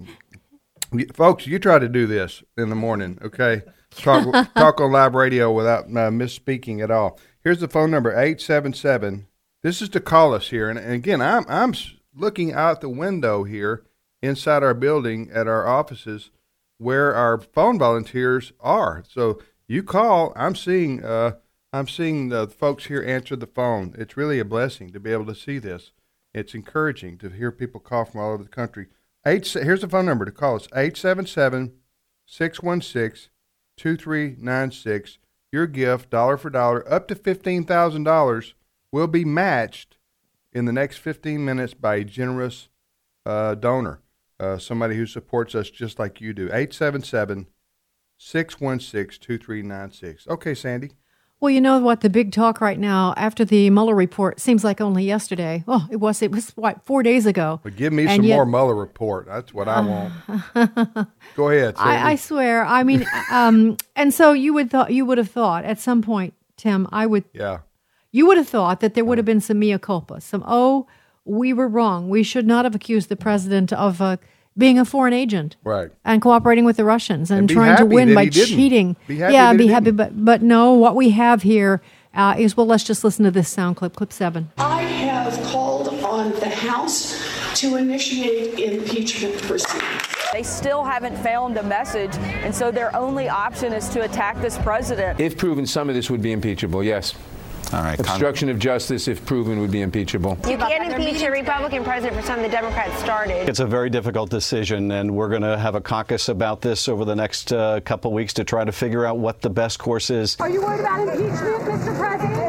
Folks, you try to do this in the morning, okay? Talk talk on live radio without uh, misspeaking at all. Here's the phone number, eight seven seven. This is to call us here. And, and again, I'm I'm looking out the window here inside our building at our offices where our phone volunteers are. So you call, I'm seeing uh, I'm seeing the folks here answer the phone. It's really a blessing to be able to see this. It's encouraging to hear people call from all over the country. Eight, here's the phone number to call us, eight seven seven, six one six, two three nine six. Your gift, dollar for dollar, up to fifteen thousand dollars, will be matched in the next fifteen minutes by a generous uh, donor, uh, somebody who supports us just like you do. eight seven seven, six one six, two three nine six. Okay, Sandy. Well, you know what? The big talk right now after the Mueller report seems like only yesterday. Well, it was, it was what, four days ago. But give me and some yet, more Mueller report. That's what I want. Go ahead, Sandy. I, I swear. I mean, um, and so you would thought you would have thought at some point, Tim, I would. Yeah. You would have thought that there would have been some mea culpa, some, oh, we were wrong. We should not have accused the president of uh, being a foreign agent, right, and cooperating with the Russians and, and trying to win by cheating. Be happy yeah, be he happy, but but no. What we have here uh, is, well, let's just listen to this sound clip, clip seven. I have called on the House to initiate impeachment proceedings. They still haven't found a message, and so their only option is to attack this president. If proven, some of this would be impeachable. Yes. All right. Obstruction of justice, if proven, would be impeachable. You can't impeach a Republican president for something the Democrats started. It's a very difficult decision, and we're going to have a caucus about this over the next uh, couple weeks to try to figure out what the best course is. Are you worried about impeachment, Mister President?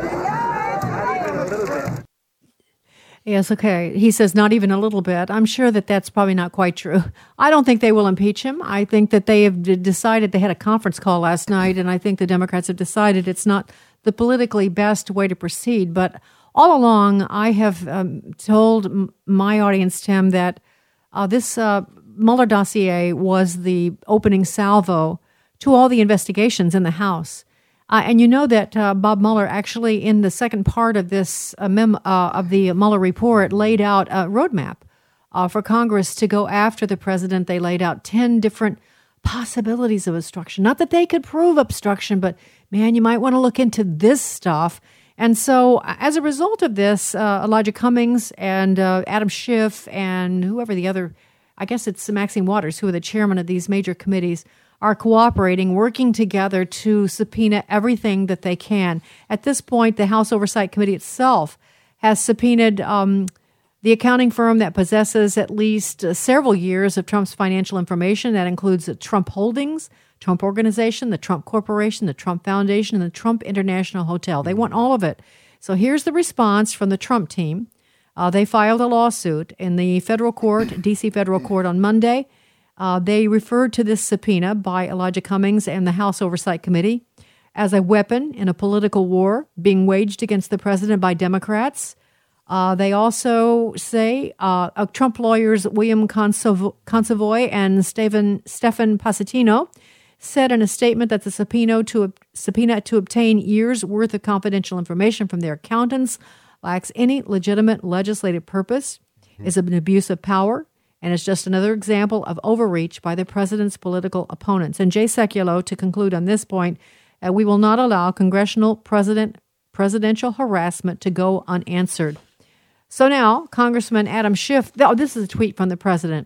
Yes, okay. He says not even a little bit. I'm sure that that's probably not quite true. I don't think they will impeach him. I think that they have d- decided, they had a conference call last night, and I think the Democrats have decided it's not the politically best way to proceed. But all along, I have um, told m- my audience, Tim, that uh, this uh, Mueller dossier was the opening salvo to all the investigations in the House. Uh, and you know that uh, Bob Mueller actually, in the second part of this uh, mem- uh, of the Mueller report, laid out a roadmap uh, for Congress to go after the president. They laid out ten different possibilities of obstruction. Not that they could prove obstruction, but man, you might want to look into this stuff. And so, as a result of this, uh, Elijah Cummings and uh, Adam Schiff and whoever the other, I guess it's Maxine Waters, who are the chairman of these major committees, are cooperating, working together to subpoena everything that they can. At this point, the House Oversight Committee itself has subpoenaed um, the accounting firm that possesses at least uh, several years of Trump's financial information. That includes the Trump Holdings, Trump Organization, the Trump Corporation, the Trump Foundation, and the Trump International Hotel. They want all of it. So here's the response from the Trump team. Uh, they filed a lawsuit in the federal court, D C federal court, on Monday. Uh, they referred to this subpoena by Elijah Cummings and the House Oversight Committee as a weapon in a political war being waged against the president by Democrats. Uh, they also say uh, uh, Trump lawyers William Consovo- Consovoy and Stephen, Stefan Pasatino said in a statement that the subpoena to, subpoena to obtain years' worth of confidential information from their accountants lacks any legitimate legislative purpose, is an abuse of power, and it's just another example of overreach by the president's political opponents. And Jay Sekulow, to conclude on this point, uh, we will not allow congressional president presidential harassment to go unanswered. So now, Congressman Adam Schiff, oh, this is a tweet from the president.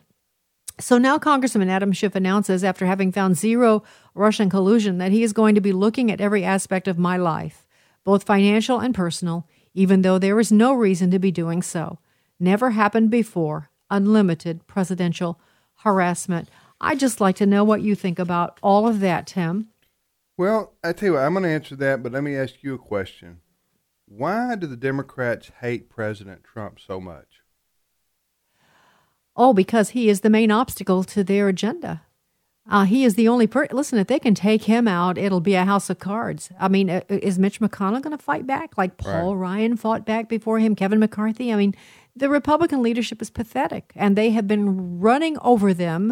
So now Congressman Adam Schiff announces, after having found zero Russian collusion, that he is going to be looking at every aspect of my life, both financial and personal, even though there is no reason to be doing so. Never happened before. Unlimited presidential harassment. I'd just like to know what you think about all of that, Tim. Well, I tell you what, I'm going to answer that, but let me ask you a question. Why do the Democrats hate President Trump so much? Oh, because he is the main obstacle to their agenda. Uh, he is the only person. Listen, if they can take him out, it'll be a house of cards. I mean, uh, is Mitch McConnell going to fight back like Paul right. Ryan fought back before him, Kevin McCarthy? I mean, the Republican leadership is pathetic, and they have been running over them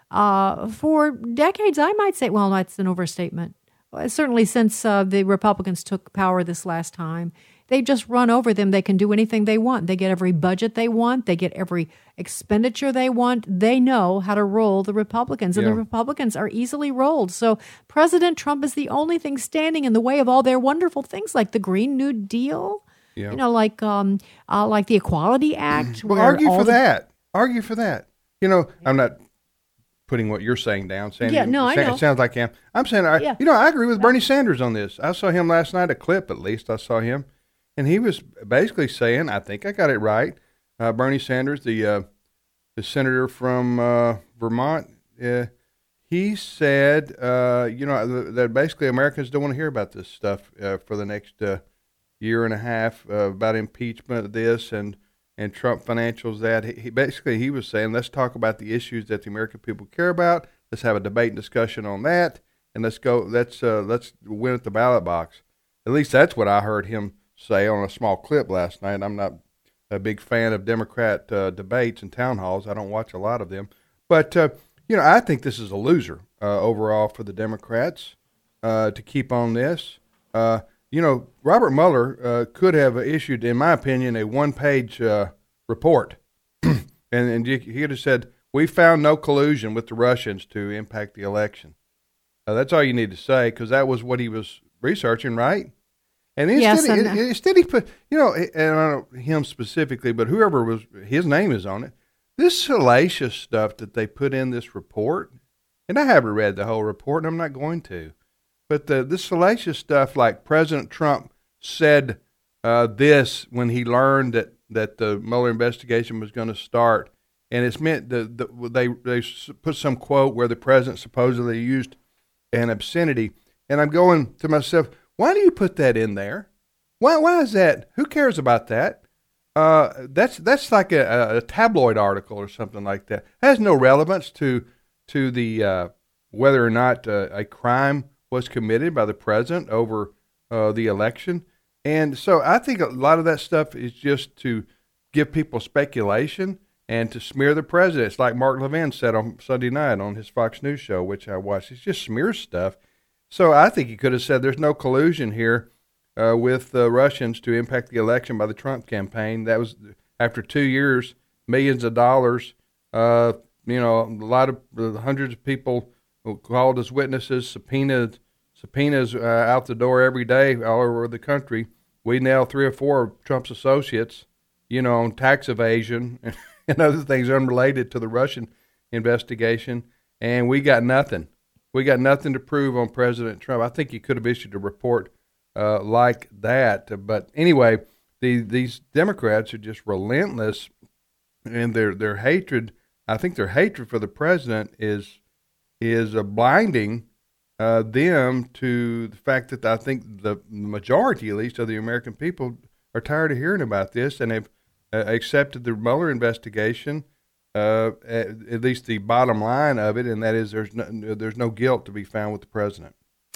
uh, for decades, I might say, well, that's an overstatement. Certainly since uh, the Republicans took power this last time, they just run over them. They can do anything they want. They get every budget they want. They get every expenditure they want. They know how to roll the Republicans, and Yeah. the Republicans are easily rolled. So President Trump is the only thing standing in the way of all their wonderful things like the Green New Deal, Yeah. you know, like um, uh, like the Equality Act. Well, where argue all for the- that. Argue for that. You know, I'm not putting what you're saying down. Saying Yeah, no, I sa- know. It sounds like him. I'm saying, I, Yeah. you know, I agree with Bernie Sanders on this. I saw him last night, a clip at least. I saw him, and he was basically saying, I think I got it right. Uh, Bernie Sanders, the uh, the senator from uh, Vermont, uh, he said, uh, you know, th- that basically Americans don't want to hear about this stuff uh, for the next uh, year and a half uh, about impeachment, this and. and Trump financials that. He, he basically he was saying, let's talk about the issues that the American people care about. Let's have a debate and discussion on that, and let's go. Let's uh, let's win at the ballot box. At least that's what I heard him say on a small clip last night. I'm not a big fan of Democrat uh, debates and town halls. I don't watch a lot of them, but uh, you know, I think this is a loser uh, overall for the Democrats uh, to keep on this. Uh, You know, Robert Mueller uh, could have issued, in my opinion, a one-page uh, report, and, and he could have said, we found no collusion with the Russians to impact the election. Uh, that's all you need to say, because that was what he was researching, right? And instead, Yes, and, he, instead he put, you know, and I don't know him specifically, but whoever was, his name is on it, this salacious stuff that they put in this report, and I haven't read the whole report, and I'm not going to. But the, this salacious stuff, like President Trump said uh, this when he learned that, that the Mueller investigation was going to start, and it's meant that the, they they put some quote where the president supposedly used an obscenity, and I'm going to myself, why do you put that in there? Why why is that? Who cares about that? Uh, that's that's like a, a tabloid article or something like that. It has no relevance to to the uh, whether or not uh, a crime was committed by the president over uh, the election. And so I think a lot of that stuff is just to give people speculation and to smear the president. It's like Mark Levin said on Sunday night on his Fox News show, which I watched. It's just smear stuff. So I think he could have said there's no collusion here uh, with the Russians to impact the election by the Trump campaign. That was after two years, millions of dollars, uh, you know, a lot of uh, hundreds of people called as witnesses, subpoenaed, subpoenas uh, out the door every day all over the country. We nailed three or four of Trump's associates, you know, on tax evasion and other things unrelated to the Russian investigation, and we got nothing. We got nothing to prove on President Trump. I think he could have issued a report uh, like that. But anyway, the, these Democrats are just relentless, and their their hatred. I think their hatred for the president is is uh, blinding uh, them to the fact that I think the majority, at least, of the American people are tired of hearing about this, and have uh, accepted the Mueller investigation, uh, at, at least the bottom line of it, and that is there's no, there's no guilt to be found with the president.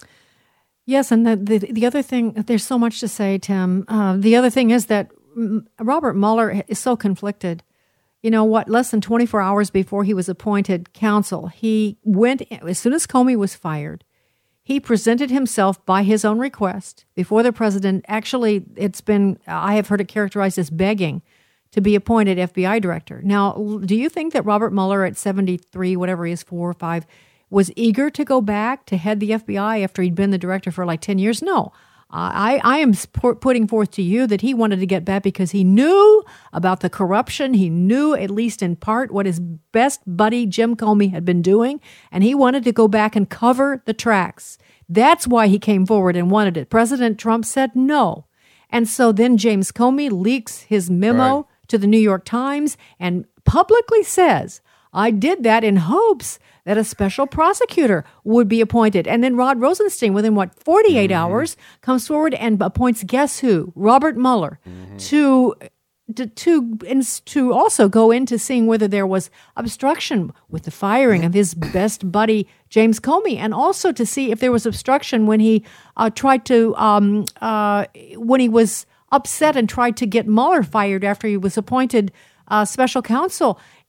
Yes, and the, the the other thing, there's so much to say, Tim. Uh, the other thing is that Robert Mueller is so conflicted. You know what, less than twenty-four hours before he was appointed counsel, he went, as soon as Comey was fired, he presented himself by his own request before the president. Actually, it's been, I have heard it characterized as begging to be appointed F B I director. Now, do you think that Robert Mueller at seventy-three, whatever he is, four or five, was eager to go back to head the F B I after he'd been the director for like ten years? No. I, I am putting forth to you that he wanted to get back because he knew about the corruption. He knew, at least in part, what his best buddy Jim Comey had been doing, and he wanted to go back and cover the tracks. That's why he came forward and wanted it. President Trump said no. And so then James Comey leaks his memo right. to the New York Times and publicly says, I did that in hopes that a special prosecutor would be appointed. And then Rod Rosenstein, within, what, forty-eight mm-hmm. hours, comes forward and appoints, guess who? Robert Mueller, mm-hmm. to, to, to, to also go into seeing whether there was obstruction with the firing of his best buddy, James Comey, and also to see if there was obstruction when he uh, tried to, um, uh, when he was upset and tried to get Mueller fired after he was appointed uh, special counsel.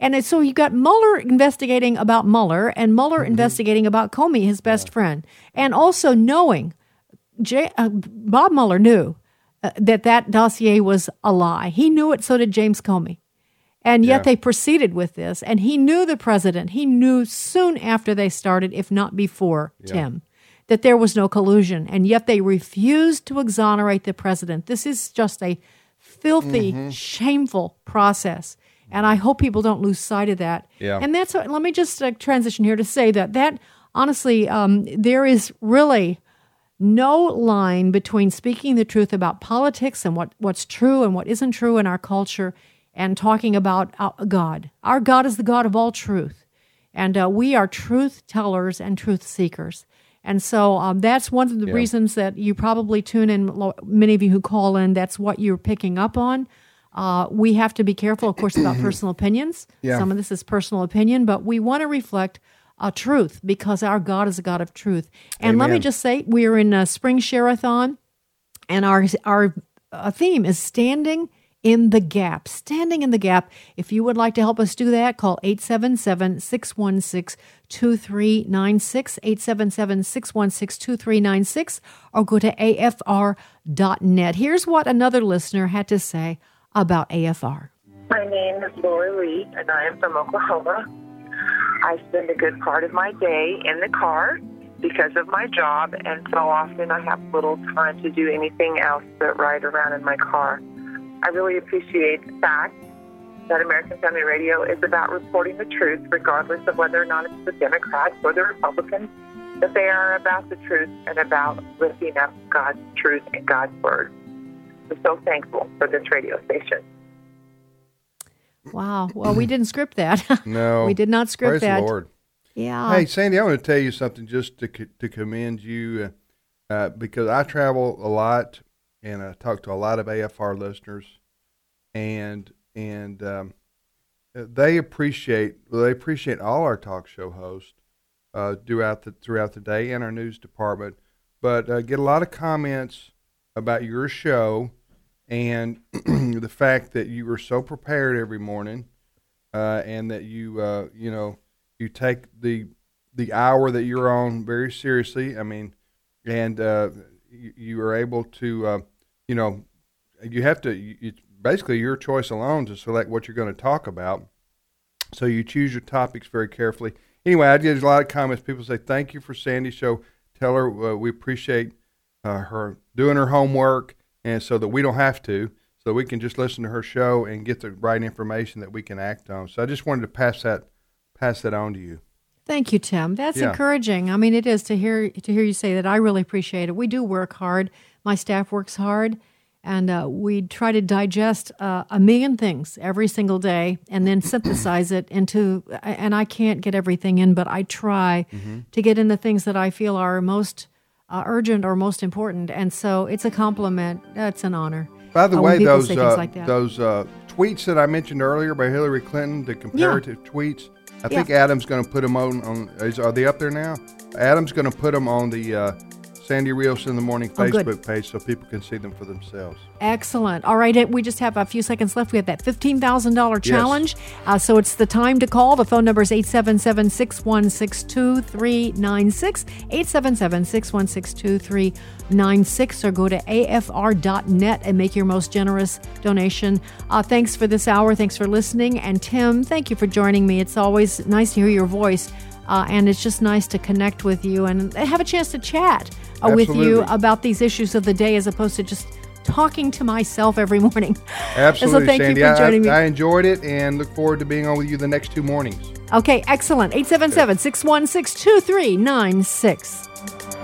And so you got Mueller investigating about Mueller and Mueller Mm-hmm. investigating about Comey, his best friend. And also knowing, J- uh, Bob Mueller knew uh, that that dossier was a lie. He knew it, so did James Comey. And yet Yeah. they proceeded with this. And he knew the president. He knew soon after they started, if not before, Yeah. Tim, that there was no collusion. And yet they refused to exonerate the president. This is just a filthy, Mhm. shameful process. And I hope people don't lose sight of that. Yeah. And that's what, let me just uh, transition here to say that that honestly, um, there is really no line between speaking the truth about politics and what, what's true and what isn't true in our culture and talking about uh, God. Our God is the God of all truth. And uh, we are truth tellers and truth seekers. And so um, that's one of the Yeah. reasons that you probably tune in, lo- many of you who call in, that's what you're picking up on. Uh, we have to be careful, of course, about personal opinions. Yeah. Some of this is personal opinion, but we want to reflect uh, truth because our God is a God of truth. And let me Amen. just say, we are in a spring share-a-thon, and our, our uh, theme is Standing in the Gap. Standing in the Gap. If you would like to help us do that, call eight seven seven, six one six, two three nine six, eight seven seven, six one six, two three nine six, or go to A F R dot net. Here's what another listener had to say about A F R. My name is Laura Lee, and I am from Oklahoma. I spend a good part of my day in the car because of my job, and so often I have little time to do anything else but ride around in my car. I really appreciate the fact that American Family Radio is about reporting the truth, regardless of whether or not it's the Democrats or the Republicans, that they are about the truth and about lifting up God's truth and God's word. I'm so thankful for this radio station. Wow. Well, we didn't script that. No. We did not script Praise that. the Lord. Yeah. Hey, Sandy, I want to tell you something just to co- to commend you uh, uh, because I travel a lot and I talk to a lot of A F R listeners, and and um, they appreciate well, they appreciate all our talk show hosts uh, throughout the throughout the day and our news department, but uh, get a lot of comments about your show and the fact that you are so prepared every morning, uh, and that you uh, you know. You take the the hour that you're on very seriously. I mean, and uh, you, you are able to, uh, you know, you have to. You, it's basically your choice alone to select what you're going to talk about. So you choose your topics very carefully. Anyway, I get a lot of comments. People say, "Thank you for Sandy's show. Tell her uh, we appreciate uh, her doing her homework, and so that we don't have to, so we can just listen to her show and get the right information that we can act on." So I just wanted to pass that. Pass that on to you. Thank you, Tim. That's Yeah. encouraging. I mean, it is to hear to hear you say that. I really appreciate it. We do work hard. My staff works hard, and uh, we try to digest uh, a million things every single day, and then synthesize it into. And I can't get everything in, but I try Mm-hmm. to get in the things that I feel are most uh, urgent or most important. And so, it's a compliment. It's an honor. By the uh, when way, people those say things uh, like that. those uh, tweets that I mentioned earlier by Hillary Clinton, the comparative tweets. I think Yeah. Adam's going to put them on. on is, are they up there now? Adam's going to put them on the uh, Sandy Rios in the Morning Oh, good. Facebook page so people can see them for themselves. Excellent. All right, we just have a few seconds left. We have that fifteen thousand dollars Yes. challenge. Uh, so it's the time to call. The phone number is eight seven seven, six one six, two three nine six, eight seven seven, six one six, two three nine six, or go to A F R dot net and make your most generous donation. Uh, thanks for this hour. Thanks for listening. And Tim, thank you for joining me. It's always nice to hear your voice. Uh, and it's just nice to connect with you and have a chance to chat uh, with you Absolutely. about these issues of the day as opposed to just talking to myself every morning. Absolutely, So thank Sandy. you for joining I, me. I enjoyed it and look forward to being on with you the next two mornings. Okay, excellent. eight seven seven, six one six, two three nine six.